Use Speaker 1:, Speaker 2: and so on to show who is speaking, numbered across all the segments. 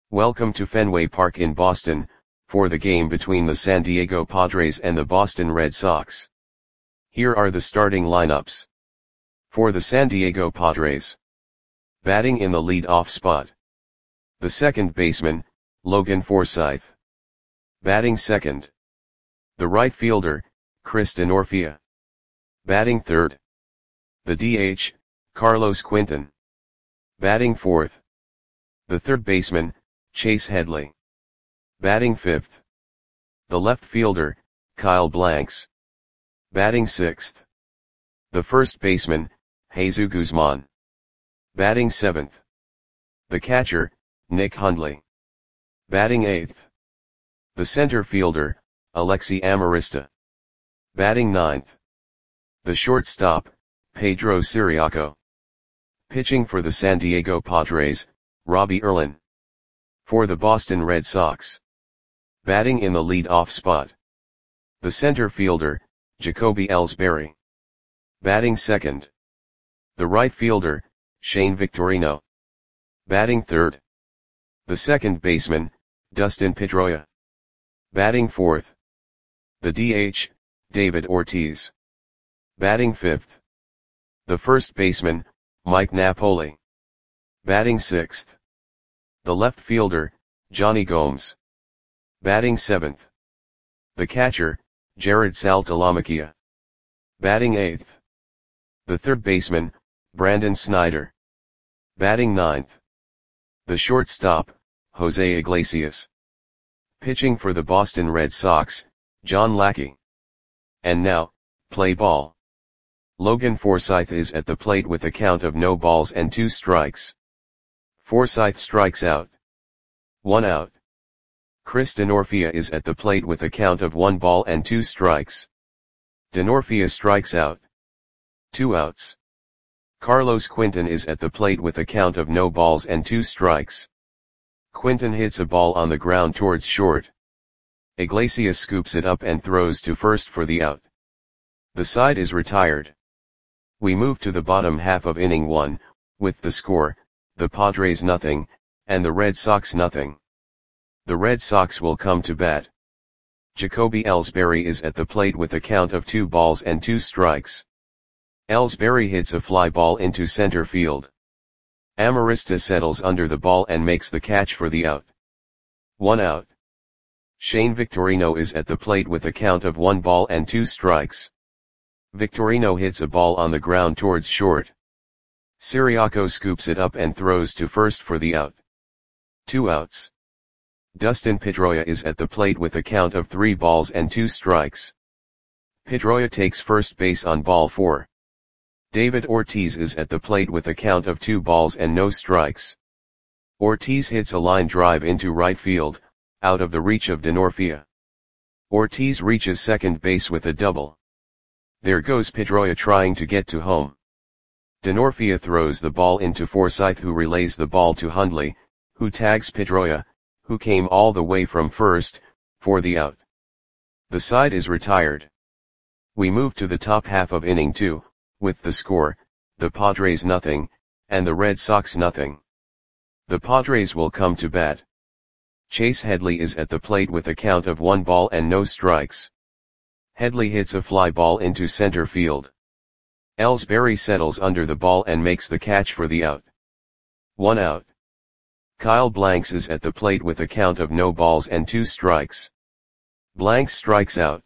Speaker 1: Welcome to Fenway Park in Boston, for the game between the San Diego Padres and the Boston Red Sox. Here are the starting lineups. For the San Diego Padres. Batting in the lead-off spot. The second baseman, Logan Forsythe. Batting second. The right fielder, Chris Denorfia. Batting third. The DH, Carlos Quinton. Batting fourth. The third baseman, Chase Headley. Batting fifth. The left fielder, Kyle Blanks. Batting sixth. The first baseman, Jesus Guzman. Batting seventh. The catcher, Nick Hundley. Batting eighth. The center fielder, Alexi Amarista. Batting ninth. The shortstop, Pedro Ciriaco. Pitching for the San Diego Padres, Robbie Erlin. For the Boston Red Sox. Batting in the lead-off spot. The center fielder, Jacoby Ellsbury. Batting second. The right fielder, Shane Victorino. Batting third. The second baseman, Dustin Pedroia. Batting fourth. The DH, David Ortiz. Batting fifth. The first baseman, Mike Napoli. Batting sixth. The left fielder, Johnny Gomes. Batting seventh. The catcher, Jared Saltalamacchia. Batting eighth. The third baseman, Brandon Snyder. Batting ninth. The shortstop, Jose Iglesias. Pitching for the Boston Red Sox, John Lackey. And now, play ball. Logan Forsythe is at the plate with a count of no balls and 2 strikes. Forsythe strikes out. 1 out. Chris Denorfia is at the plate with a count of 1 ball and 2 strikes. Denorfia strikes out. 2 outs. Carlos Quinton is at the plate with a count of no balls and 2 strikes. Quinton hits a ball on the ground towards short. Iglesias scoops it up and throws to first for the out. The side is retired. We move to the bottom half of inning 1, with the score, the Padres nothing, and the Red Sox nothing. The Red Sox will come to bat. Jacoby Ellsbury is at the plate with a count of 2 balls and 2 strikes. Ellsbury hits a fly ball into center field. Amarista settles under the ball and makes the catch for the out. 1 out. Shane Victorino is at the plate with a count of 1 ball and 2 strikes. Victorino hits a ball on the ground towards short. Ciriaco scoops it up and throws to first for the out. 2 outs. Dustin Pedroia is at the plate with a count of 3 balls and 2 strikes. Pedroia takes first base on ball 4. David Ortiz is at the plate with a count of 2 balls and no strikes. Ortiz hits a line drive into right field, out of the reach of Denorfia. Ortiz reaches second base with a double. There goes Pedroia trying to get to home. Denorfia throws the ball into Forsythe, who relays the ball to Hundley, who tags Pedroia, who came all the way from first, for the out. The side is retired. We move to the top half of inning 2, with the score, the Padres nothing, and the Red Sox nothing. The Padres will come to bat. Chase Headley is at the plate with a count of 1 ball and no strikes. Headley hits a fly ball into center field. Ellsbury settles under the ball and makes the catch for the out. 1 out. Kyle Blanks is at the plate with a count of no balls and 2 strikes. Blanks strikes out.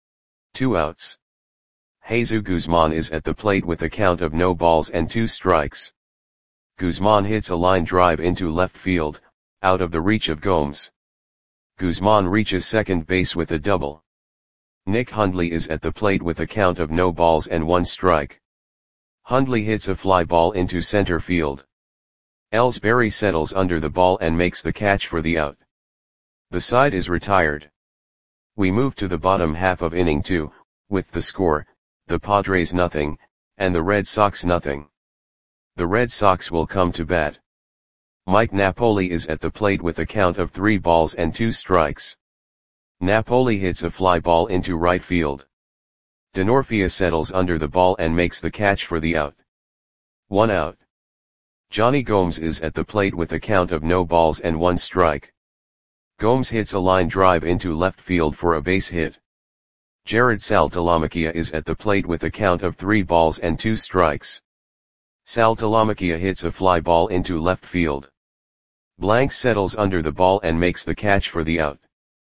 Speaker 1: 2 outs. Jesus Guzman is at the plate with a count of no balls and 2 strikes. Guzman hits a line drive into left field, out of the reach of Gomes. Guzman reaches second base with a double. Nick Hundley is at the plate with a count of no balls and 1 strike. Hundley hits a fly ball into center field. Ellsbury settles under the ball and makes the catch for the out. The side is retired. We move to the bottom half of inning 2, with the score, the Padres nothing, and the Red Sox nothing. The Red Sox will come to bat. Mike Napoli is at the plate with a count of 3 balls and 2 strikes. Napoli hits a fly ball into right field. Denorfia settles under the ball and makes the catch for the out. 1 out. Johnny Gomes is at the plate with a count of no balls and 1 strike. Gomes hits a line drive into left field for a base hit. Jared Saltalamacchia is at the plate with a count of 3 balls and 2 strikes. Saltalamacchia hits a fly ball into left field. Blanks settles under the ball and makes the catch for the out.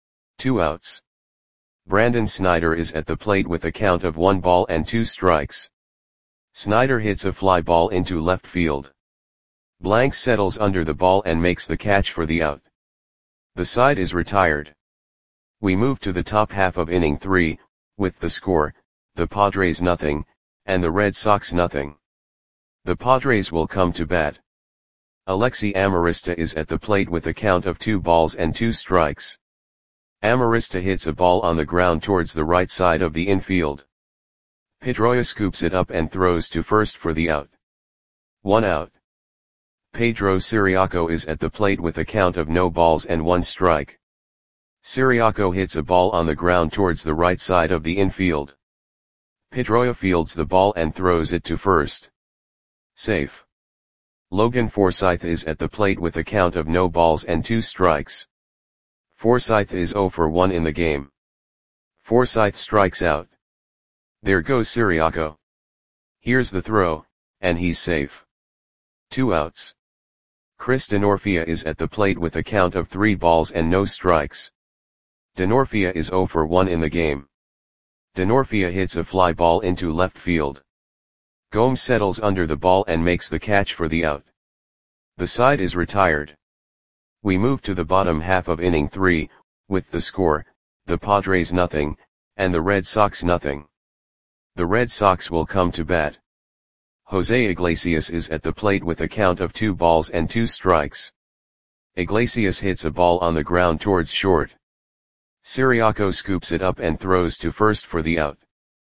Speaker 1: 2 outs. Brandon Snyder is at the plate with a count of 1 ball and 2 strikes. Snyder hits a fly ball into left field. Blanks settles under the ball and makes the catch for the out. The side is retired. We move to the top half of inning 3, with the score, the Padres nothing, and the Red Sox nothing. The Padres will come to bat. Alexi Amarista is at the plate with a count of 2 balls and 2 strikes. Amarista hits a ball on the ground towards the right side of the infield. Pedroia scoops it up and throws to first for the out. 1 out. Pedro Ciriaco is at the plate with a count of no balls and 1 strike. Ciriaco hits a ball on the ground towards the right side of the infield. Pedroia fields the ball and throws it to first. Safe. Logan Forsythe is at the plate with a count of no balls and 2 strikes. Forsythe is 0 for 1 in the game. Forsythe strikes out. There goes Ciriaco. Here's the throw, and he's safe. 2 outs. Chris Denorfia is at the plate with a count of 3 balls and no strikes. Denorfia is 0 for 1 in the game. Denorfia hits a fly ball into left field. Gomes settles under the ball and makes the catch for the out. The side is retired. We move to the bottom half of inning 3, with the score, the Padres nothing, and the Red Sox nothing. The Red Sox will come to bat. Jose Iglesias is at the plate with a count of 2 balls and 2 strikes. Iglesias hits a ball on the ground towards short. Ciriaco scoops it up and throws to first for the out.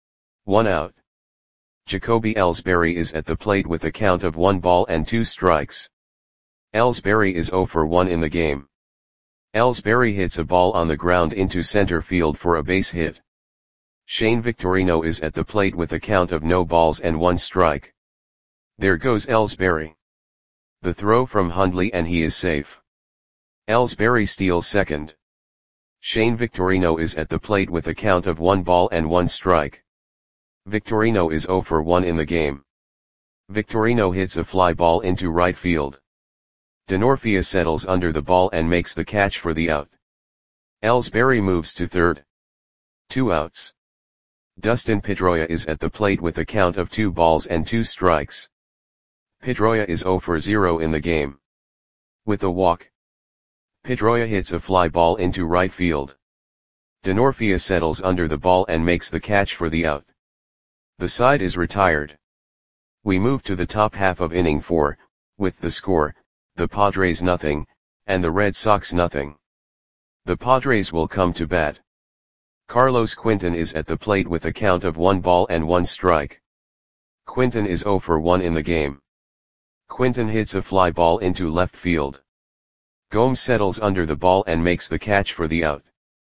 Speaker 1: 1 out. Jacoby Ellsbury is at the plate with a count of 1 ball and 2 strikes. Ellsbury is 0 for 1 in the game. Ellsbury hits a ball on the ground into center field for a base hit. Shane Victorino is at the plate with a count of no balls and 1 strike. There goes Ellsbury. The throw from Hundley and he is safe. Ellsbury steals second. Shane Victorino is at the plate with a count of 1 ball and 1 strike. Victorino is 0 for 1 in the game. Victorino hits a fly ball into right field. Denorfia settles under the ball and makes the catch for the out. Ellsbury moves to third. 2 outs. Dustin Pedroia is at the plate with a count of 2 balls and 2 strikes. Pedroia is 0 for 0 in the game. With a walk, Pedroia hits a fly ball into right field. Denorfia settles under the ball and makes the catch for the out. The side is retired. We move to the top half of inning 4, with the score, the Padres nothing, and the Red Sox nothing. The Padres will come to bat. Carlos Quinton is at the plate with a count of 1 ball and 1 strike. Quinton is 0 for 1 in the game. Quinton hits a fly ball into left field. Gomes settles under the ball and makes the catch for the out.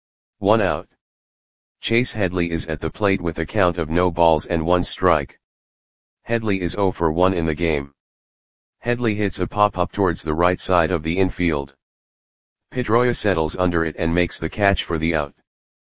Speaker 1: 1 out. Chase Headley is at the plate with a count of no balls and 1 strike. Headley is 0 for 1 in the game. Headley hits a pop-up towards the right side of the infield. Pedroia settles under it and makes the catch for the out.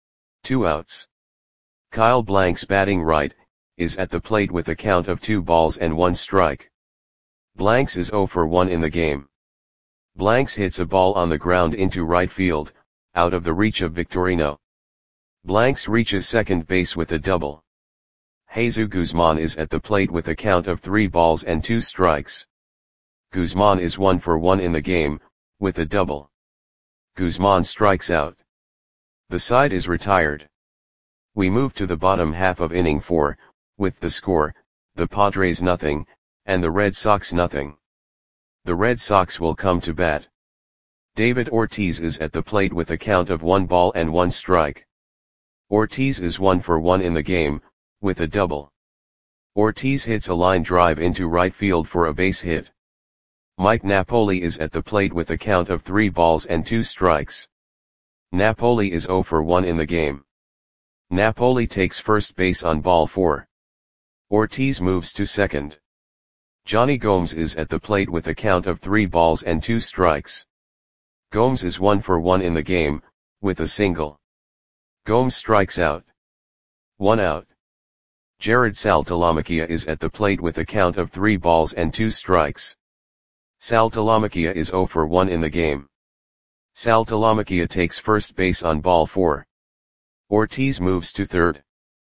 Speaker 1: 2 outs. Kyle Blanks, batting right, is at the plate with a count of 2 balls and 1 strike. Blanks is 0 for 1 in the game. Blanks hits a ball on the ground into right field, out of the reach of Victorino. Blanks reaches second base with a double. Jesus Guzman is at the plate with a count of 3 balls and 2 strikes. Guzman is 1 for 1 in the game, with a double. Guzman strikes out. The side is retired. We move to the bottom half of inning 4, with the score, the Padres nothing, and the Red Sox nothing. The Red Sox will come to bat. David Ortiz is at the plate with a count of 1 ball and 1 strike. Ortiz is 1 for 1 in the game, with a double. Ortiz hits a line drive into right field for a base hit. Mike Napoli is at the plate with a count of 3 balls and 2 strikes. Napoli is 0 for 1 in the game. Napoli takes first base on ball 4. Ortiz moves to second. Johnny Gomes is at the plate with a count of 3 balls and 2 strikes. Gomes is 1 for 1 in the game, with a single. Gomes strikes out. 1 out. Jared Saltalamacchia is at the plate with a count of 3 balls and 2 strikes. Saltalamacchia is 0 for 1 in the game. Saltalamacchia takes first base on ball 4. Ortiz moves to third.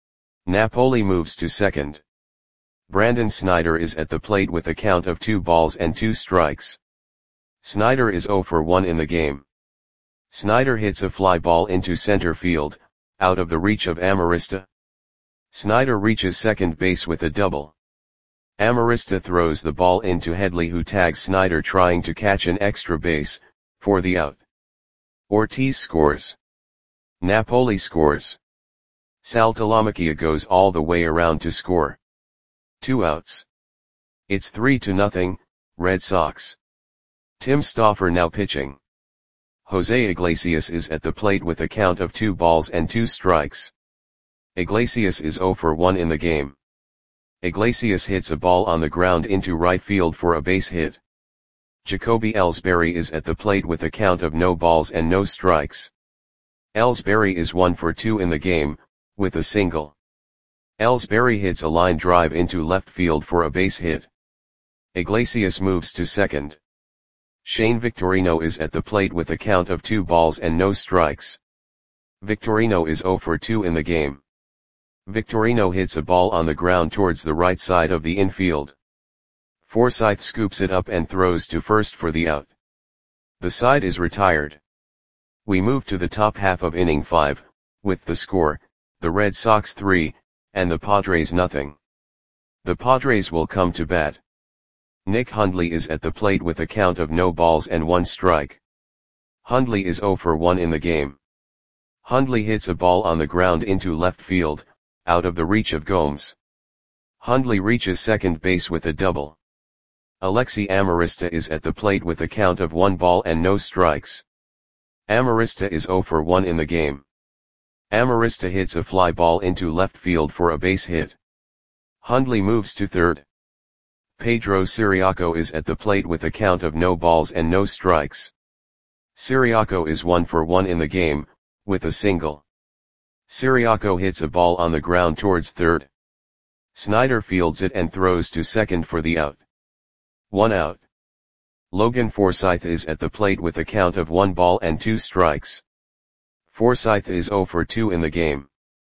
Speaker 1: Napoli moves to second. Brandon Snyder is at the plate with a count of 2 balls and 2 strikes. Snyder is 0 for 1 in the game. Snyder hits a fly ball into center field, out of the reach of Amarista. Snyder reaches second base with a double. Amarista throws the ball into Headley, who tags Snyder trying to catch an extra base, for the out. Ortiz scores. Napoli scores. Saltalamacchia goes all the way around to score. 2 outs. It's 3-0, Red Sox. Tim Stauffer now pitching. Jose Iglesias is at the plate with a count of 2 balls and 2 strikes. Iglesias is 0 for 1 in the game. Iglesias hits a ball on the ground into right field for a base hit. Jacoby Ellsbury is at the plate with a count of no balls and no strikes. Ellsbury is 1 for 2 in the game, with a single. Ellsbury hits a line drive into left field for a base hit. Iglesias moves to second. Shane Victorino is at the plate with a count of 2 balls and no strikes. Victorino is 0 for 2 in the game. Victorino hits a ball on the ground towards the right side of the infield. Forsythe scoops it up and throws to first for the out. The side is retired. We move to the top half of inning 5, with the score, the Red Sox 3, and the Padres 0. The Padres will come to bat. Nick Hundley is at the plate with a count of no balls and 1 strike. Hundley is 0 for 1 in the game. Hundley hits a ball on the ground into left field, out of the reach of Gomes. Hundley reaches second base with a double. Alexi Amarista is at the plate with a count of 1 ball and no strikes. Amarista is 0 for 1 in the game. Amarista hits a fly ball into left field for a base hit. Hundley moves to third. Pedro Ciriaco is at the plate with a count of no balls and no strikes. Ciriaco is 1 for 1 in the game, with a single. Ciriaco hits a ball on the ground towards third. Snyder fields it and throws to second for the out. 1 out. Logan Forsythe is at the plate with a count of 1 ball and 2 strikes. Forsythe is 0 for 2 in the game.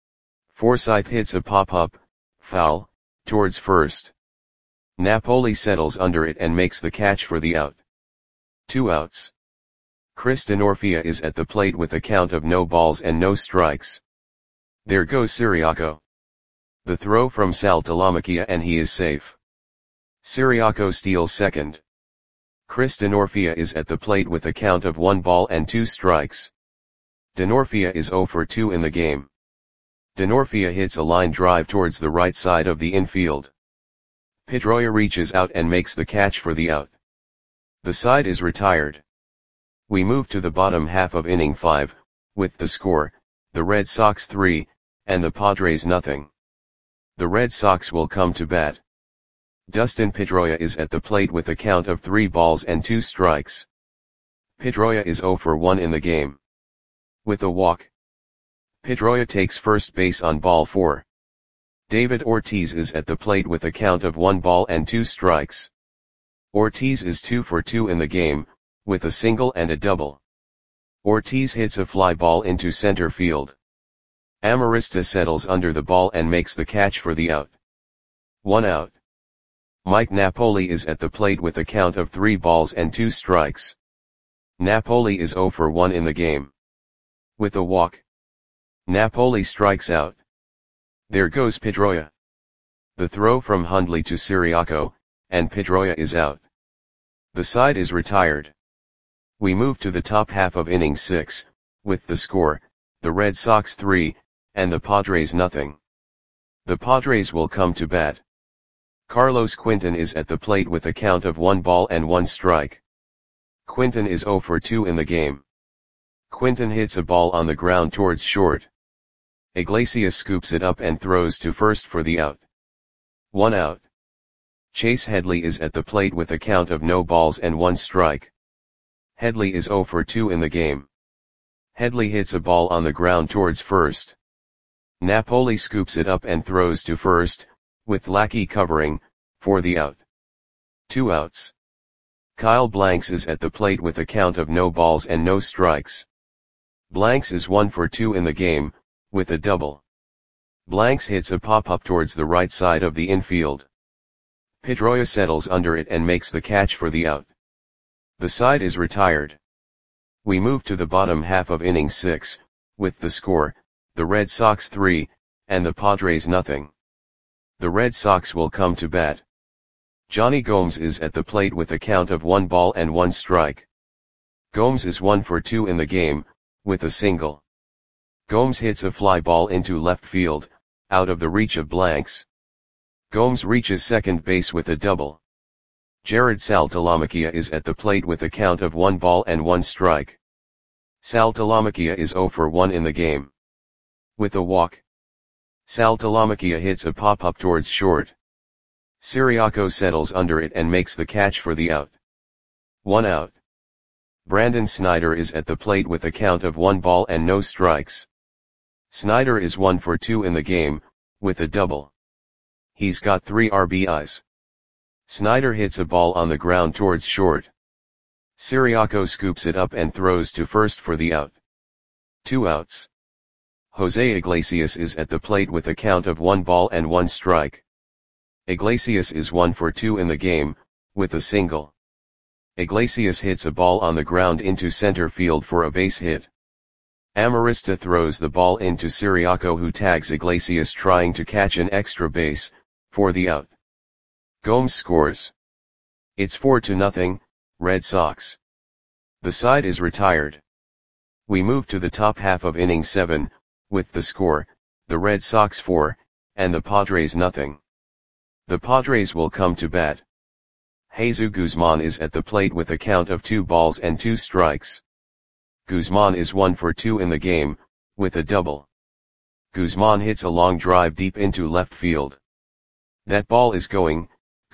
Speaker 1: Forsythe hits a pop-up, foul, towards first. Napoli settles under it and makes the catch for the out. 2 outs. Chris Denorfia is at the plate with a count of no balls and no strikes. There goes Ciriaco. The throw from Saltalamacchia and he is safe. Ciriaco steals second. Chris Denorfia is at the plate with a count of 1 ball and 2 strikes. Denorfia is 0 for 2 in the game. Denorfia hits a line drive towards the right side of the infield. Pedroia reaches out and makes the catch for the out. The side is retired. We move to the bottom half of inning 5, with the score, the Red Sox 3, and the Padres 0. The Red Sox will come to bat. Dustin Pedroia is at the plate with a count of 3 balls and 2 strikes. Pedroia is 0 for 1 in the game. With a walk. Pedroia takes first base on ball 4. David Ortiz is at the plate with a count of 1 ball and 2 strikes. Ortiz is 2 for 2 in the game, with a single and a double. Ortiz hits a fly ball into center field. Amarista settles under the ball and makes the catch for the out. 1 out. Mike Napoli is at the plate with a count of 3 balls and 2 strikes. Napoli is 0 for 1 in the game. With a walk. Napoli strikes out. There goes Pedroia. The throw from Hundley to Ciriaco, and Pedroia is out. The side is retired. We move to the top half of inning 6, with the score, the Red Sox 3, and the Padres 0. The Padres will come to bat. Carlos Quinton is at the plate with a count of 1 ball and 1 strike. Quinton is 0 for 2 in the game. Quinton hits a ball on the ground towards short. Iglesias scoops it up and throws to first for the out. 1 out. Chase Headley is at the plate with a count of no balls and 1 strike. Headley is 0 for 2 in the game. Headley hits a ball on the ground towards first. Napoli scoops it up and throws to first, with Lackey covering, for the out. 2 outs. Kyle Blanks is at the plate with a count of no balls and no strikes. Blanks is 1 for 2 in the game, with a double. Blanks hits a pop-up towards the right side of the infield. Pedroia settles under it and makes the catch for the out. The side is retired. We move to the bottom half of inning 6, with the score, the Red Sox 3, and the Padres nothing. The Red Sox will come to bat. Johnny Gomes is at the plate with a count of 1 ball and 1 strike. Gomes is 1 for 2 in the game, with a single. Gomes hits a fly ball into left field, out of the reach of Blanks. Gomes reaches second base with a double. Jared Saltalamacchia is at the plate with a count of 1 ball and 1 strike. Saltalamacchia is 0 for 1 in the game. With a walk. Saltalamacchia hits a pop-up towards short. Siriaco settles under it and makes the catch for the out. 1 out. Brandon Snyder is at the plate with a count of 1 ball and no strikes. Snyder is 1 for 2 in the game, with a double. He's got 3 RBIs. Snyder hits a ball on the ground towards short. Siriaco scoops it up and throws to first for the out. 2 outs. Jose Iglesias is at the plate with a count of 1 ball and 1 strike. Iglesias is 1 for 2 in the game, with a single. Iglesias hits a ball on the ground into center field for a base hit. Amarista throws the ball into Siriaco, who tags Iglesias trying to catch an extra base, for the out. Gomes scores. It's 4-0, Red Sox. The side is retired. We move to the top half of inning 7, with the score, the Red Sox 4, and the Padres nothing. The Padres will come to bat. Jesus Guzman is at the plate with a count of 2 balls and 2 strikes. Guzman is 1 for 2 in the game, with a double. Guzman hits a long drive deep into left field. That ball is gone.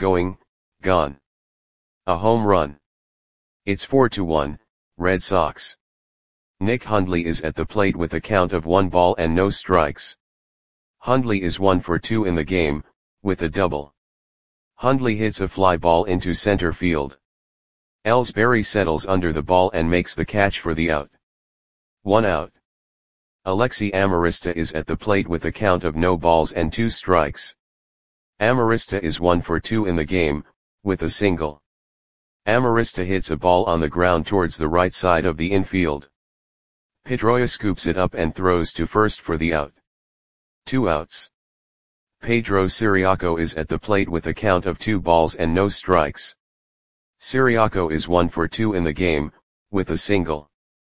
Speaker 1: A home run. It's 4-1, Red Sox. Nick Hundley is at the plate with a count of 1 ball and no strikes. Hundley is 1 for 2 in the game, with a double. Hundley hits a fly ball into center field. Ellsbury settles under the ball and makes the catch for the out. 1 out. Alexi Amarista is at the plate with a count of no balls and 2 strikes. Amarista is 1 for 2 in the game, with a single. Amarista hits a ball on the ground towards the right side of the infield. Pedroia scoops it up and throws to first for the out. 2 outs. Pedro Siriaco is at the plate with a count of 2 balls and no strikes. Siriaco is 1 for 2 in the game, with a single.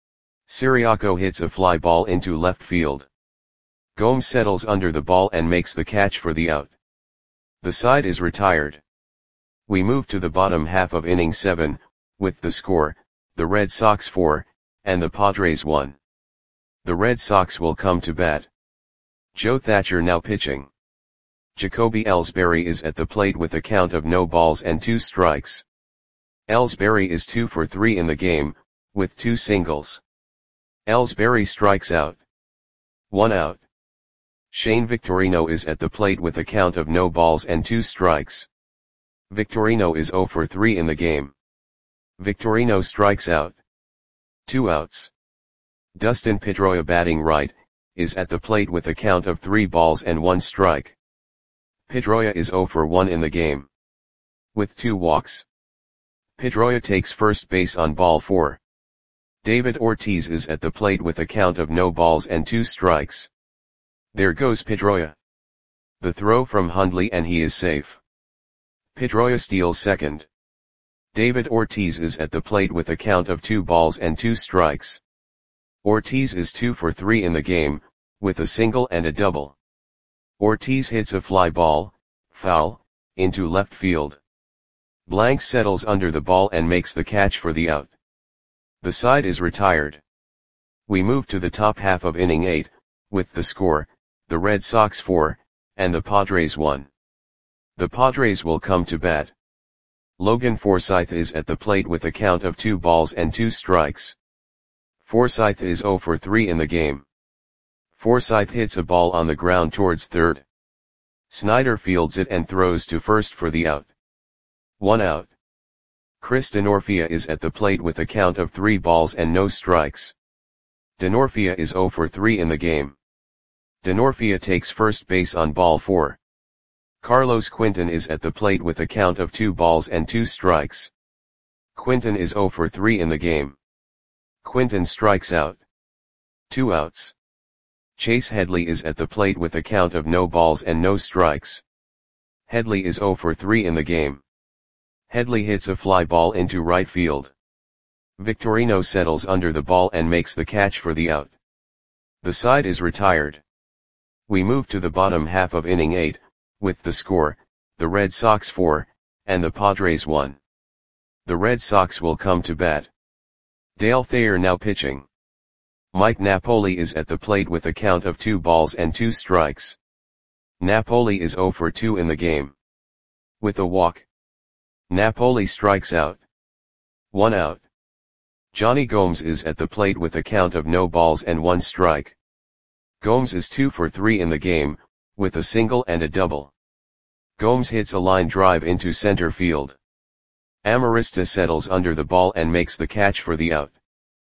Speaker 1: Siriaco hits a fly ball into left field. Gomes settles under the ball and makes the catch for the out. The side is retired. We move to the bottom half of inning 7, with the score, the Red Sox 4, and the Padres 1. The Red Sox will come to bat. Joe Thatcher now pitching. Jacoby Ellsbury is at the plate with a count of no balls and 2 strikes. Ellsbury is 2 for 3 in the game, with 2 singles. Ellsbury strikes out. 1 out. Shane Victorino is at the plate with a count of no balls and 2 strikes. Victorino is 0 for 3 in the game. Victorino strikes out. 2 outs. Dustin Pedroia, batting right, is at the plate with a count of 3 balls and 1 strike. Pedroia is 0 for 1 in the game. With 2 walks. Pedroia takes first base on ball 4. David Ortiz is at the plate with a count of no balls and 2 strikes. There goes Pedroia. The throw from Hundley and he is safe. Pedroia steals second. David Ortiz is at the plate with a count of 2 balls and 2 strikes. Ortiz is 2 for 3 in the game, with a single and a double. Ortiz hits a fly ball, foul, into left field. Blanks settles under the ball and makes the catch for the out. The side is retired. We move to the top half of inning 8, with the score, the Red Sox 4, and the Padres 1. The Padres will come to bat. Logan Forsythe is at the plate with a count of 2 balls and 2 strikes. Forsythe is 0 for 3 in the game. Forsythe hits a ball on the ground towards third. Snyder fields it and throws to first for the out. 1 out. Chris Denorfia is at the plate with a count of 3 balls and no strikes. Denorfia is 0 for 3 in the game. Denorfia takes first base on ball 4. Carlos Quinton is at the plate with a count of 2 balls and 2 strikes. Quinton is 0 for 3 in the game. Quinton strikes out. 2 outs. Chase Headley is at the plate with a count of no balls and no strikes. Headley is 0 for 3 in the game. Headley hits a fly ball into right field. Victorino settles under the ball and makes the catch for the out. The side is retired. We move to the bottom half of inning 8, with the score, the Red Sox 4, and the Padres 1. The Red Sox will come to bat. Dale Thayer now pitching. Mike Napoli is at the plate with a count of 2 balls and 2 strikes. Napoli is 0 for 2 in the game. With a walk, Napoli strikes out. 1 out. Johnny Gomes is at the plate with a count of no balls and 1 strike. Gomes is 2 for 3 in the game, with a single and a double. Gomes hits a line drive into center field. Amarista settles under the ball and makes the catch for the out.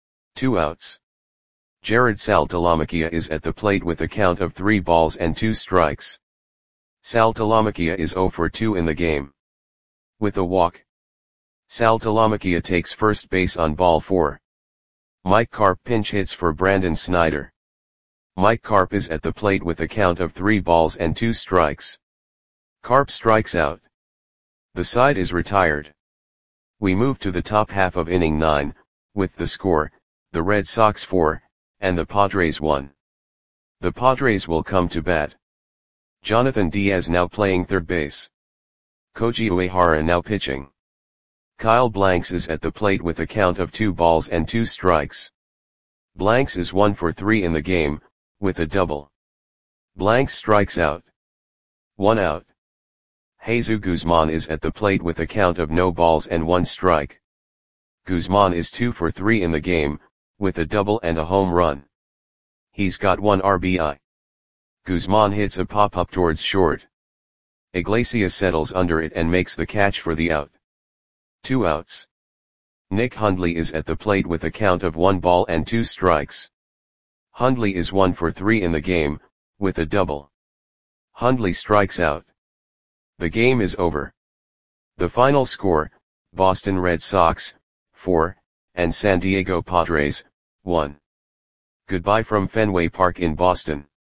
Speaker 1: 2 outs. Jared Saltalamacchia is at the plate with a count of 3 balls and 2 strikes. Saltalamacchia is 0 for 2 in the game. With a walk, Saltalamacchia takes first base on ball 4. Mike Carp pinch hits for Brandon Snyder. Mike Carp is at the plate with a count of 3 balls and 2 strikes. Carp strikes out. The side is retired. We move to the top half of inning 9, with the score, the Red Sox 4, and the Padres 1. The Padres will come to bat. Jonathan Diaz now playing third base. Koji Uehara now pitching. Kyle Blanks is at the plate with a count of 2 balls and 2 strikes. Blanks is 1 for 3 in the game, with a double. Blanks strikes out. 1 out. Jesus Guzman is at the plate with a count of no balls and 1 strike. Guzman is 2 for 3 in the game, with a double and a home run. He's got 1 RBI. Guzman hits a pop-up towards short. Iglesias settles under it and makes the catch for the out. 2 outs. Nick Hundley is at the plate with a count of 1 ball and 2 strikes. Hundley is 1 for 3 in the game, with a double. Hundley strikes out. The game is over. The final score, Boston Red Sox, 4, and San Diego Padres, 1. Goodbye from Fenway Park in Boston.